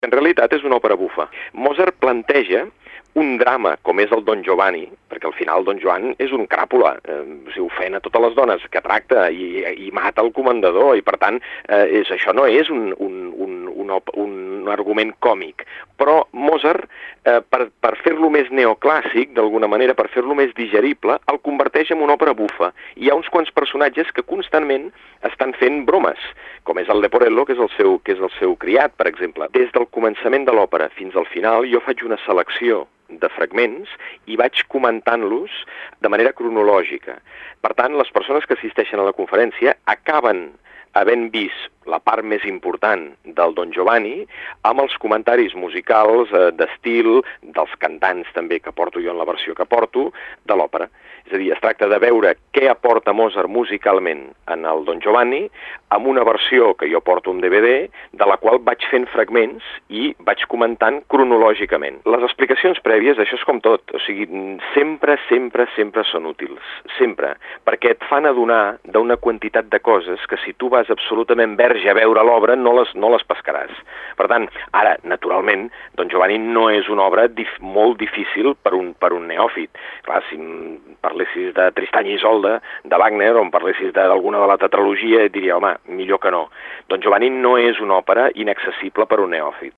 En realitat és una òpera bufa. Mozart planteja un drama com és el Don Giovanni, perquè al final Don Joan és un cràpula, ofèn a totes les dones que tracta i mata el comandador, i per tant això no és un argument còmic. Però Mozart, per fer-lo més neoclàssic, d'alguna manera, per fer-lo més digerible, el converteix en una òpera bufa. Hi ha uns quants personatges que constantment estan fent bromes, com és el Leporello, que és el seu criat, per exemple. Des del començament de l'òpera fins al final jo faig una selecció de fragments i vaig comentant-los de manera cronològica. Per tant, les persones que assisteixen a la conferència acaben havent vist la part més important del Don Giovanni amb els comentaris musicals d'estil, dels cantants també que porto jo en la versió que porto, de l'òpera. És a dir, es tracta de veure què aporta Mozart musicalment en el Don Giovanni amb una versió que jo porto un DVD, de la qual vaig fent fragments i vaig comentant cronològicament. Les explicacions prèvies, això és com tot, o sigui, sempre són útils, sempre, perquè et fan adonar d'una quantitat de coses que si tu vas absolutament verge a veure l'obra no les pescaràs. Per tant, ara, naturalment, Don Giovanni no és una obra molt difícil per un neòfit. Clar, si parlessis de Tristany i Isolde, de Wagner, o em parlessis d'alguna de la tetralogia, et diria, home, millor que no. Don Giovanni no és una òpera inaccessible per un neòfit.